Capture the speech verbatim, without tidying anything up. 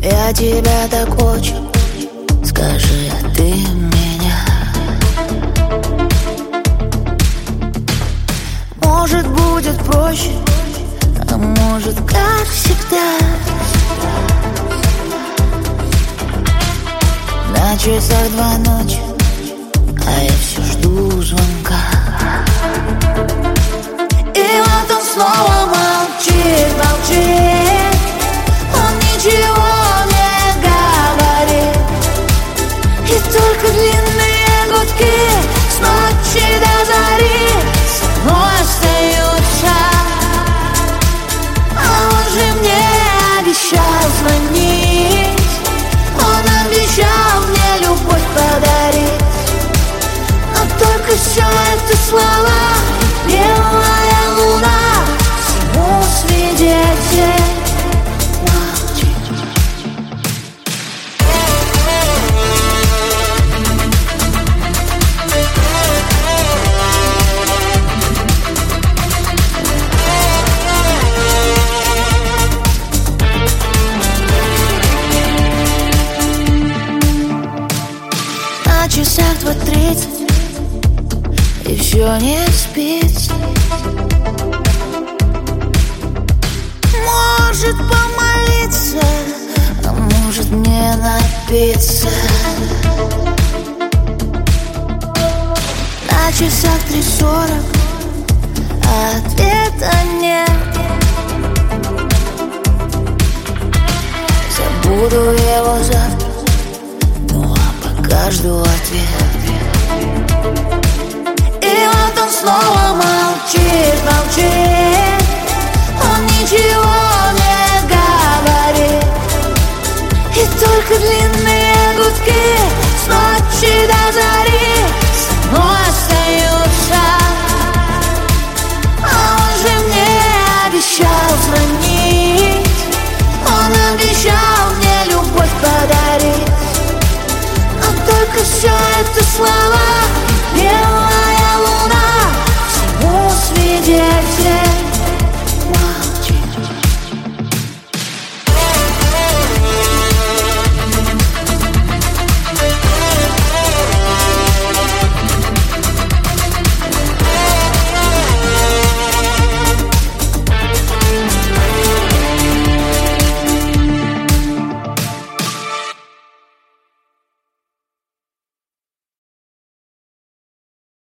Я тебя так очень, скажи, а ты меня? Может, будет проще, а может, как всегда. На часах два ночи, а я все жду звонка. И вот он снова молчит, молчит. Он ничего не говорит. И только длинные гудки с ночи до зари со мной остаются. А он же мне обещал звонить. Он обещал мне любовь подарить. Но только все это слова, белая луна, всему свидетель. На часах два тридцать, и все не спится. Может помолиться, а может не напиться. На часах три сорок, а ответа нет. Забуду его завтра, ну а пока жду ответ. И вот он снова молчит, молчит. Он ничего не говорит. И только длинные гудки с ночи до зари со мной остаются. А он же мне обещал звонить. Он обещал мне любовь подарить. Но только все это слова, белые